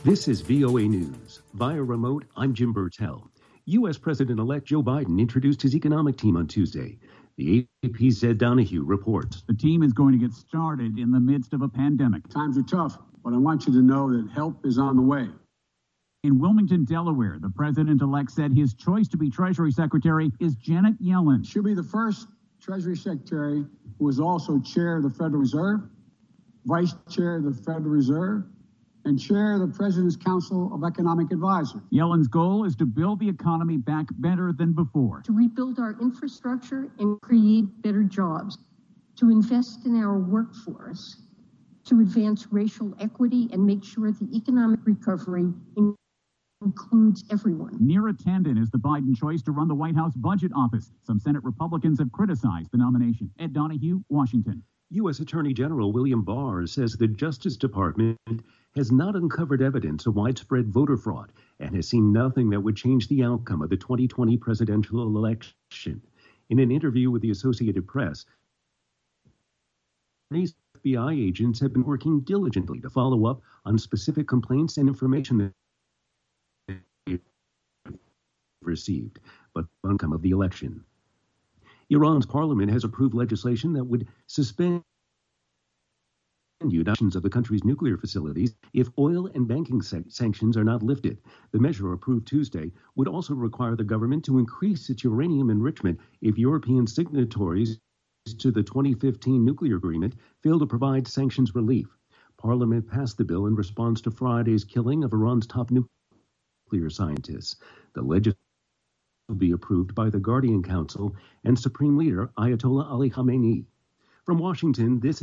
This is VOA News. Via remote, I'm Jim Burtell. U.S. President-elect Joe Biden introduced his economic team on Tuesday. The AP's Ed Donahue reports. The team is going to get started in the midst of a pandemic. Times are tough, but I want you to know that help is on the way. In Wilmington, Delaware, the president-elect said his choice to be Treasury Secretary is Janet Yellen. She'll be the first Treasury Secretary who is also Chair of the Federal Reserve, Vice Chair of the Federal Reserve, and Chair of the President's Council of Economic Advisors. Yellen's goal is to build the economy back better than before. To rebuild our infrastructure and create better jobs. To invest in our workforce. To advance racial equity and make sure the economic recovery includes everyone. Neera Tanden is the Biden choice to run the White House Budget Office. Some Senate Republicans have criticized the nomination. Ed Donahue, Washington. U.S. Attorney General William Barr says the Justice Department has not uncovered evidence of widespread voter fraud and has seen nothing that would change the outcome of the 2020 presidential election. In an interview with the Associated Press, FBI agents have been working diligently to follow up on specific complaints and information that they've received, but the outcome of the election. Iran's parliament has approved legislation that would suspend actions of the country's nuclear facilities if oil and banking sanctions are not lifted. The measure approved Tuesday would also require the government to increase its uranium enrichment if European signatories to the 2015 nuclear agreement fail to provide sanctions relief. Parliament passed the bill in response to Friday's killing of Iran's top nuclear scientists. The legislation will be approved by the Guardian Council and Supreme Leader Ayatollah Ali Khamenei. From Washington, this